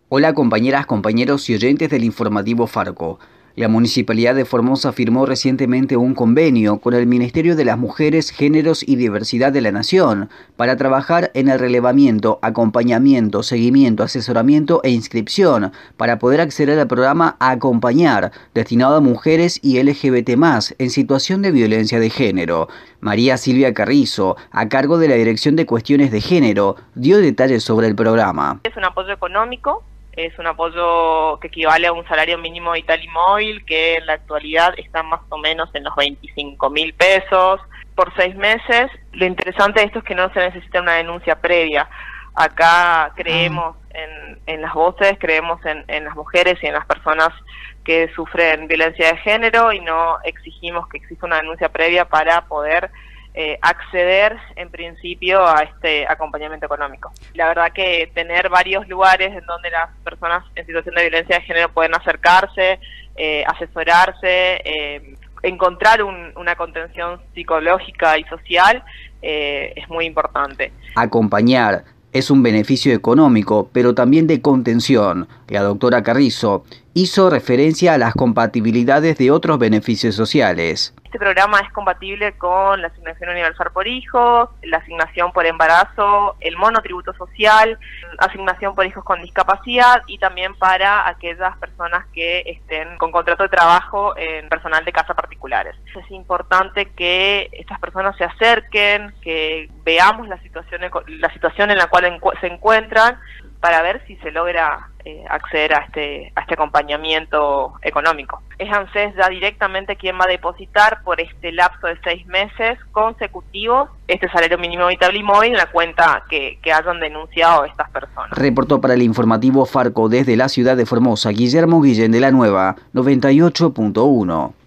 Hola compañeras, compañeros y oyentes del informativo Farco. La Municipalidad de Formosa firmó recientemente un convenio con el Ministerio de las Mujeres, Géneros y Diversidad de la Nación para trabajar en el relevamiento, acompañamiento, seguimiento, asesoramiento e inscripción para poder acceder al programa Acompañar, destinado a mujeres y LGBT+, en situación de violencia de género. María Silvia Carrizo, a cargo de la Dirección de Cuestiones de Género, dio detalles sobre el programa. Es un apoyo económico. Es un apoyo que equivale a un salario mínimo vital y móvil, que en la actualidad está más o menos en los 25.000 pesos por 6 meses. Lo interesante de esto es que no se necesita una denuncia previa. Acá creemos en las voces, creemos en las mujeres y en las personas que sufren violencia de género y no exigimos que exista una denuncia previa para poder acceder en principio a este acompañamiento económico. La verdad que tener varios lugares en donde las personas en situación de violencia de género pueden acercarse, asesorarse, encontrar una contención psicológica y social es muy importante. Acompañar es un beneficio económico, pero también de contención. La doctora Carrizo hizo referencia a las compatibilidades de otros beneficios sociales. Este programa es compatible con la asignación universal por hijos, la asignación por embarazo, el monotributo social, asignación por hijos con discapacidad y también para aquellas personas que estén con contrato de trabajo en personal de casa particulares. Es importante que estas personas se acerquen, que veamos la situación en la cual se encuentran para ver si se logra acceder a este acompañamiento económico. Es ANSES ya directamente quien va a depositar por este lapso de 6 meses consecutivos este salario mínimo vital y móvil en la cuenta que hayan denunciado estas personas. Reportó para el informativo Farco desde la ciudad de Formosa, Guillermo Guillén de la Nueva, 98.1.